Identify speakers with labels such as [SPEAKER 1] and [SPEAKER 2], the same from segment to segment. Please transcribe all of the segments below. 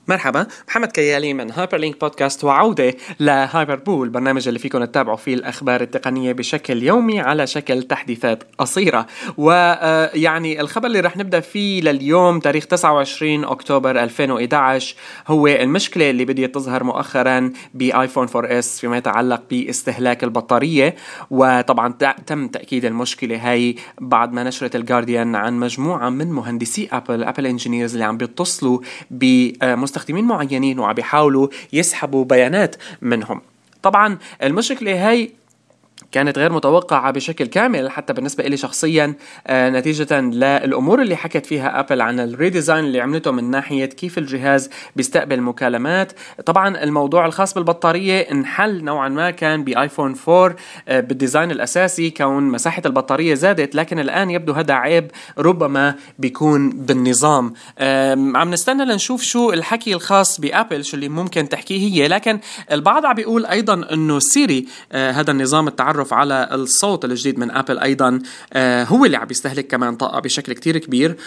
[SPEAKER 1] مرحبا، محمد كيالي من هايبر لينك بودكاست وعودة لهايبر بول، البرنامج اللي فيكم تتابعوا فيه الأخبار التقنية بشكل يومي على شكل تحديثات قصيرة. ويعني الخبر اللي رح نبدأ فيه لليوم تاريخ 29 أكتوبر 2011 هو المشكلة اللي بدأت تظهر مؤخرا بآيفون 4S فيما يتعلق باستهلاك البطارية. وطبعا تم تأكيد المشكلة هاي بعد ما نشرت الجارديان عن مجموعة من مهندسي أبل انجينيرز اللي عم بيتصلوا بمستخدمين معينين وعم بيحاولوا يسحبوا بيانات منهم. طبعا المشكلة هاي كانت غير متوقعة بشكل كامل حتى بالنسبة إلي شخصيا، نتيجة للأمور اللي حكت فيها أبل عن الريديزاين اللي عملته من ناحية كيف الجهاز بيستقبل مكالمات. طبعا الموضوع الخاص بالبطارية انحل نوعا ما كان بآيفون 4 بالديزاين الأساسي كون مساحة البطارية زادت، لكن الآن يبدو هذا عيب ربما بيكون بالنظام. عم نستنى لنشوف شو الحكي الخاص بأبل، شو اللي ممكن تحكيه هي. لكن البعض عم بيقول أيضا أنه سيري، هذا النظام التعرف على الصوت الجديد من أبل أيضا هو اللي عم يستهلك كمان طاقة بشكل كتير كبير.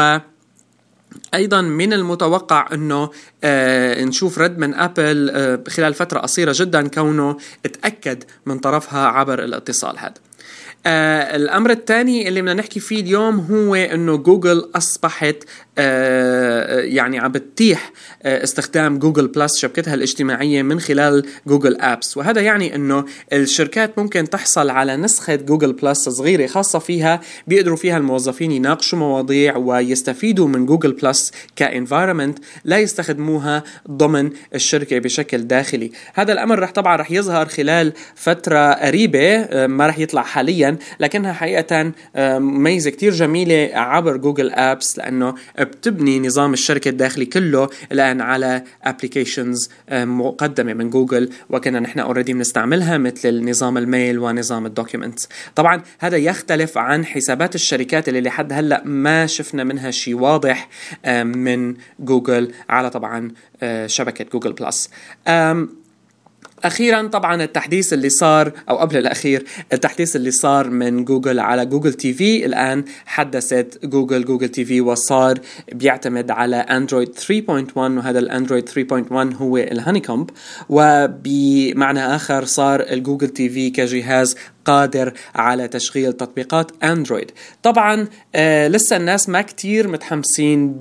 [SPEAKER 1] أيضا من المتوقع أنه نشوف رد من أبل خلال فترة قصيرة جدا كونه اتأكد من طرفها عبر الاتصال هذا. الأمر الثاني اللي بدنا نحكي فيه اليوم هو أنه جوجل أصبحت يعني عم بتتيح استخدام جوجل بلس شبكتها الاجتماعية من خلال جوجل أبس، وهذا يعني أنه الشركات ممكن تحصل على نسخة جوجل بلس صغيرة خاصة فيها بيقدروا فيها الموظفين يناقشوا مواضيع ويستفيدوا من جوجل بلس كإنفايرمنت لا يستخدموها ضمن الشركة بشكل داخلي. هذا الأمر طبعا رح يظهر خلال فترة قريبة، ما رح يطلع حاليا، لكنها حقيقة ميزة كتير جميلة عبر جوجل أبس لأنه بتبني نظام الشركة الداخلي كله الآن على applications مقدمة من جوجل، وكنا نحن already بنستعملها مثل نظام الميل ونظام الدوكيومنتس. طبعا هذا يختلف عن حسابات الشركات اللي لحد هلأ ما شفنا منها شيء واضح من جوجل على طبعا شبكة جوجل بلس. أخيرا طبعا التحديث اللي صار أو قبل الأخير التحديث اللي صار من جوجل على جوجل تي في، الآن حدثت جوجل تي في وصار بيعتمد على أندرويد 3.1، وهذا الأندرويد 3.1 هو الهانيكومب، وبمعنى آخر صار الجوجل تي في كجهاز قادر على تشغيل تطبيقات أندرويد. طبعا لسه الناس ما كتير متحمسين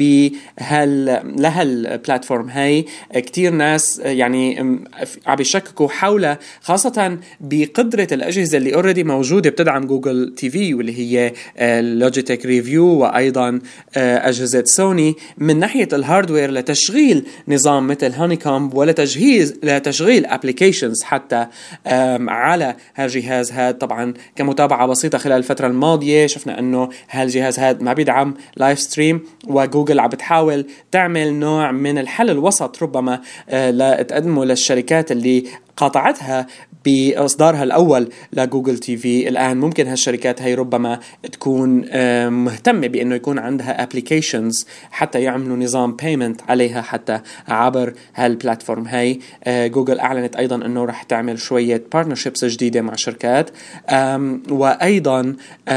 [SPEAKER 1] لهالبلاتفورم هاي، كتير ناس يعني عم يشككوا حول خاصة بقدرة الأجهزة اللي already موجودة بتدعم جوجل تي في واللي هي لوجيتك ريفيو وأيضا أجهزة سوني من ناحية الهاردوير لتشغيل نظام مثل هانيكومب لتشغيل applications حتى على هالجهاز هذا. طبعا كمتابعة بسيطة خلال الفترة الماضية شفنا أنه هالجهاز هذا ما بيدعم لايف ستريم، وجوجل عم بتحاول تعمل نوع من الحل الوسط ربما لتقدمه للشركات اللي قاطعتها بإصدارها الأول لجوجل تي في. الآن ممكن هالشركات هاي ربما تكون مهتمة بأنه يكون عندها applications حتى يعملوا نظام payment عليها حتى عبر هالبلاتفورم هاي. جوجل أعلنت أيضا أنه رح تعمل شوية partnerships جديدة مع شركات، وأيضا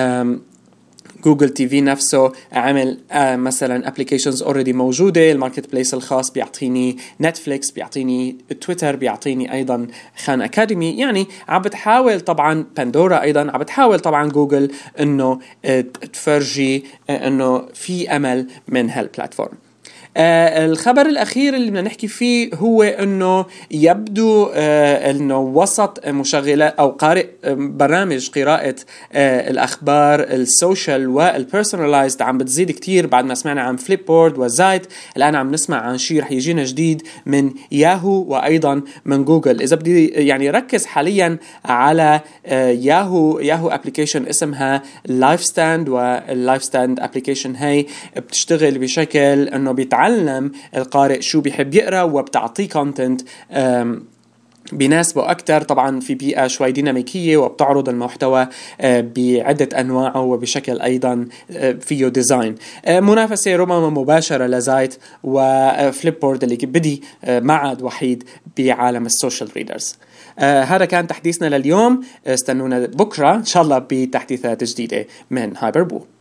[SPEAKER 1] جوجل تي في نفسه عمل مثلا ابليكيشنز اوريدي موجوده، الماركت بليس الخاص بيعطيني نتفليكس، بيعطيني تويتر، بيعطيني ايضا خان اكاديمي. يعني عم بتحاول طبعا باندورا ايضا عم بتحاول طبعا جوجل انه تفرجي انه في امل من هالبلاتفورم. الخبر الأخير اللي بدنا نحكي فيه هو أنه يبدو أنه وسط مشغلات أو قارئ برامج قراءة الأخبار السوشيال والبيرسوناليزد عم بتزيد كتير بعد ما سمعنا عن فليب بورد وزايت. الآن عم نسمع عن شيء رح يجينا جديد من ياهو وأيضا من جوجل. إذا بدي يعني ركز حاليا على ياهو أبليكيشن اسمها لايف ستاند، واللايف ستاند أبليكيشن هاي بتشتغل بشكل أنه بيتعلم القارئ شو بيحب يقرأ وبتعطيه كونتنت بيناسبه أكتر، طبعا في بيئة شوي ديناميكية، وبتعرض المحتوى بعدة أنواعه وبشكل أيضا فيه ديزاين. منافسة ربما مباشرة لزايت وفليب بورد اللي بدي معاد وحيد بعالم السوشيال ريدرز. هذا كان تحديثنا لليوم، استنونا بكرة إن شاء الله بتحديثات جديدة من هايبر بول.